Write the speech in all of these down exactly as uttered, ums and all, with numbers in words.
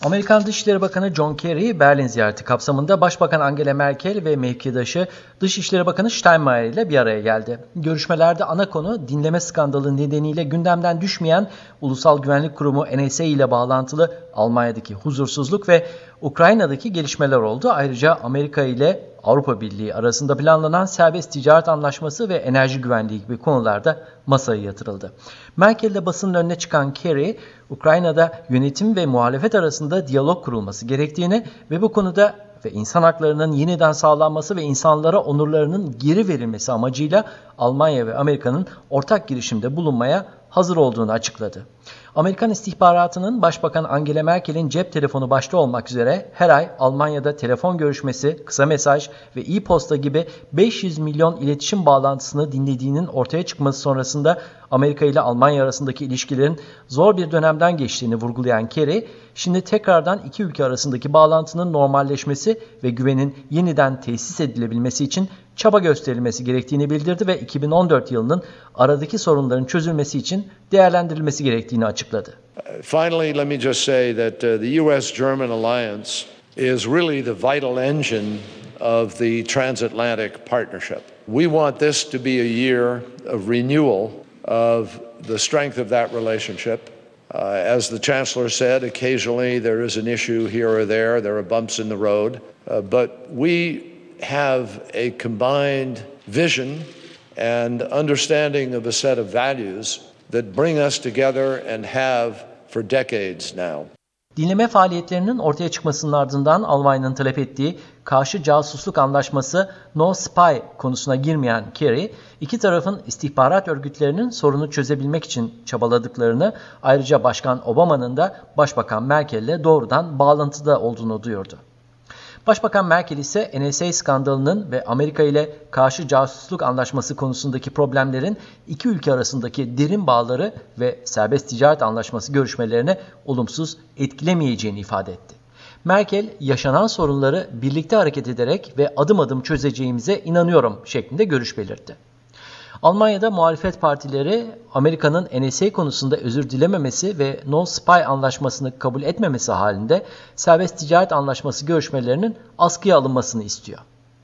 Amerikan Dışişleri Bakanı John Kerry, Berlin ziyareti kapsamında Başbakan Angela Merkel ve mevkidaşı Dışişleri Bakanı Steinmeier ile bir araya geldi. Görüşmelerde ana konu dinleme skandalı nedeniyle gündemden düşmeyen Ulusal Güvenlik Kurumu N S A ile bağlantılı Almanya'daki huzursuzluk ve Ukrayna'daki gelişmeler oldu. Ayrıca Amerika ile Avrupa Birliği arasında planlanan serbest ticaret anlaşması ve enerji güvenliği gibi konularda masaya yatırıldı. Merkel ile basının önüne çıkan Kerry, Ukrayna'da yönetim ve muhalefet arasında diyalog kurulması gerektiğini ve bu konuda ve insan haklarının yeniden sağlanması ve insanlara onurlarının geri verilmesi amacıyla Almanya ve Amerika'nın ortak girişimde bulunmaya hazır olduğunu açıkladı. Amerikan istihbaratının Başbakan Angela Merkel'in cep telefonu başta olmak üzere her ay Almanya'da telefon görüşmesi, kısa mesaj ve e-posta gibi beş yüz milyon iletişim bağlantısını dinlediğinin ortaya çıkması sonrasında Amerika ile Almanya arasındaki ilişkilerin zor bir dönemden geçtiğini vurgulayan Kerry, şimdi tekrardan iki ülke arasındaki bağlantının normalleşmesi ve güvenin yeniden tesis edilebilmesi için çaba gösterilmesi gerektiğini bildirdi ve iki bin on dört yılının aradaki sorunların çözülmesi için değerlendirilmesi gerektiğini açıkladı. Finally, let me just say that uh, the U S German alliance is really the vital engine of the transatlantic partnership. We want this to be a year of renewal of the strength of that relationship. Uh, as the Chancellor said, occasionally there is an issue here or there, there are bumps in the road, uh, but we have a combined vision and understanding of a set of values that bring us together and have for decades now. Dinleme faaliyetlerinin ortaya çıkmasının ardından Almanya'nın talep ettiği karşı casusluk anlaşması No Spy konusuna girmeyen Kerry, iki tarafın istihbarat örgütlerinin sorunu çözebilmek için çabaladıklarını, ayrıca Başkan Obama'nın da Başbakan Merkel'le doğrudan bağlantıda olduğunu duyurdu. Başbakan Merkel ise N S A skandalının ve Amerika ile karşı casusluk anlaşması konusundaki problemlerin iki ülke arasındaki derin bağları ve serbest ticaret anlaşması görüşmelerini olumsuz etkilemeyeceğini ifade etti. Merkel, yaşanan sorunları birlikte hareket ederek ve adım adım çözeceğimize inanıyorum şeklinde görüş belirtti. Almanya'da muhalefet partileri Amerika'nın N S A konusunda özür dilememesi ve No Spy anlaşmasını kabul etmemesi halinde serbest ticaret anlaşması görüşmelerinin askıya alınmasını istiyor.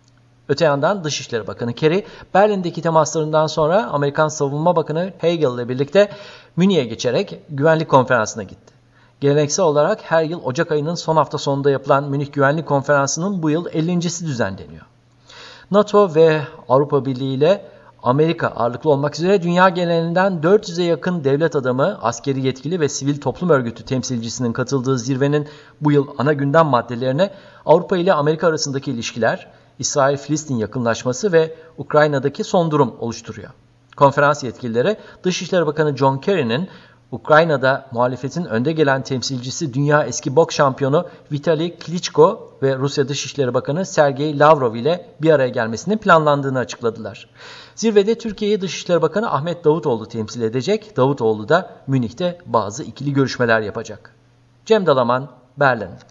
Öte yandan Dışişleri Bakanı Kerry, Berlin'deki temaslarından sonra Amerikan Savunma Bakanı Hagel ile birlikte Münih'e geçerek güvenlik konferansına gitti. Geleneksel olarak her yıl Ocak ayının son hafta sonunda yapılan Münih Güvenlik Konferansı'nın bu yıl ellincisi düzenleniyor. NATO ve Avrupa Birliği ile Amerika ağırlıklı olmak üzere dünya genelinden dört yüze yakın devlet adamı, askeri yetkili ve sivil toplum örgütü temsilcisinin katıldığı zirvenin bu yıl ana gündem maddelerine Avrupa ile Amerika arasındaki ilişkiler, İsrail-Filistin yakınlaşması ve Ukrayna'daki son durum oluşturuyor. Konferans yetkilileri Dışişleri Bakanı John Kerry'nin Ukrayna'da muhalefetin önde gelen temsilcisi dünya eski boks şampiyonu Vitali Klitschko ve Rusya Dışişleri Bakanı Sergey Lavrov ile bir araya gelmesinin planlandığını açıkladılar. Zirvede Türkiye'yi Dışişleri Bakanı Ahmet Davutoğlu temsil edecek. Davutoğlu da Münih'te bazı ikili görüşmeler yapacak. Cem Dalaman, Berlin.